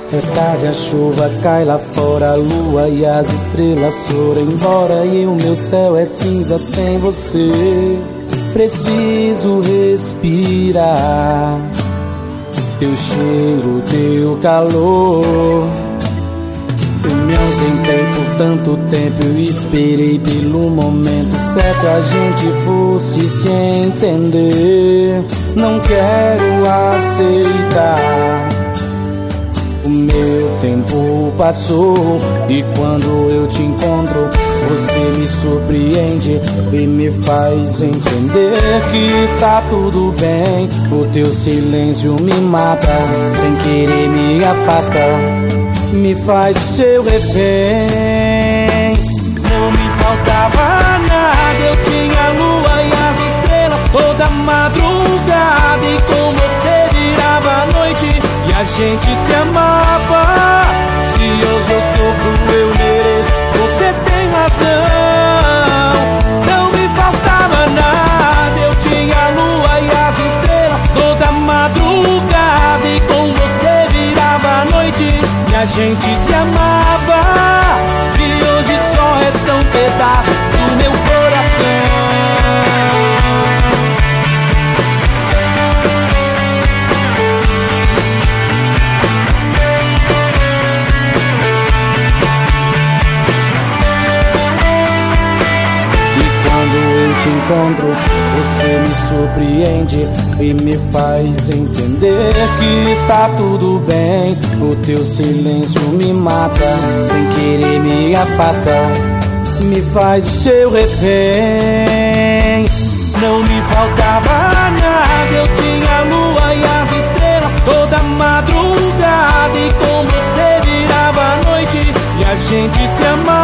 É tarde, a chuva cai lá fora, a lua e as estrelas foram embora e o meu céu é cinza sem você. Preciso respirar teu cheiro, teu calor. Eu me ausentei por tanto tempo, eu esperei pelo momento certo a gente fosse se entender. Não quero aceitar, o meu tempo passou e quando eu te encontro você me surpreende e me faz entender que está tudo bem. O teu silêncio me mata, sem querer me afasta, me faz seu refém. Não me faltava nada, eu tinha a lua e as estrelas toda madrugada e com você virava a noite e a gente se amava. Se hoje eu sofro eu mereço, você tem razão. Não me faltava nada, eu tinha a lua e as estrelas toda madrugada e com você virava a noite e a gente se amava. E hoje só resta um pedaço do meu coração. Te encontro, você me surpreende e me faz entender que está tudo bem. O teu silêncio me mata, sem querer me afasta, me faz o seu refém. Não me faltava nada, eu tinha a lua e as estrelas toda madrugada e com você virava a noite e a gente se amava.